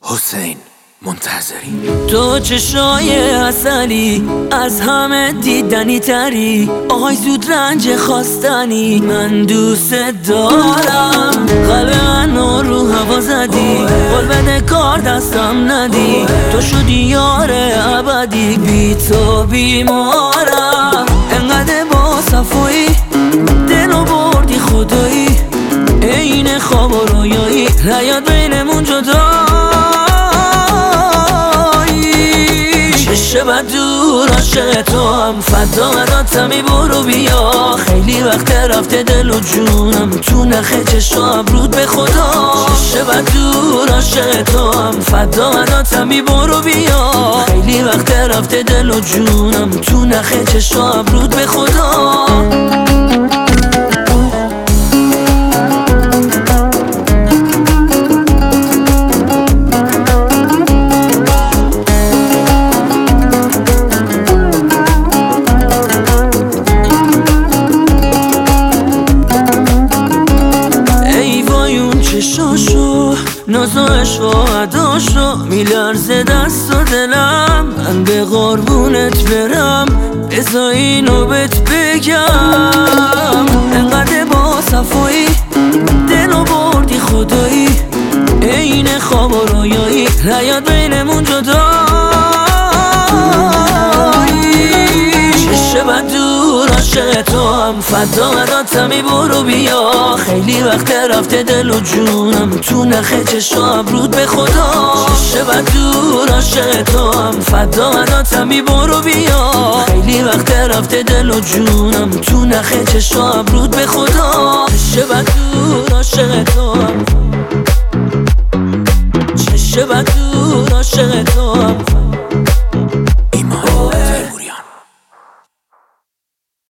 حسین منتظری. تو چشای عسلی از همه دیدنی تری، آهای زود رنج خواستنی، من دوست دارم. قلب منو رو هوا زدی، قول بده کار دستم ندی، تو شدی یار ابدی، بی تو بیمارم. انقدر با صفایی دلو بردی خدایی، این خواب و رویایی نیاد بینمون جدا. شب دور عاشق تو هم فدا مداتمی، برو بیا. خیلی وقت رفته دل و جونم تو نخ چشم ابرود به خدا. شب دور عاشق تو هم فدا مداتمی، برو بیا. خیلی وقت رفته دل و جونم تو نخ چشم ابرود به خدا. چشاشو ناز و عشق و عداشو میلرزه دست و دلم، من به قربونت برم بذار اینو بهت بگم. انقدر با صفایی دلو بردی خدایی، این خواب و رویایی نیاد بینمون جدا. شب دور عاشق تو هم فدا مداتمی، برو بیا. خیلی وقت رفته دل و جونم تو نخ چشم ابرود به خدا. شب دور عاشق تو هم فدا مداتمی، برو بیا. خیلی وقت رفته دل و جونم تو نخ چشم ابرود به خدا. شب دور عاشق تو هم، شب دور عاشق تو هم.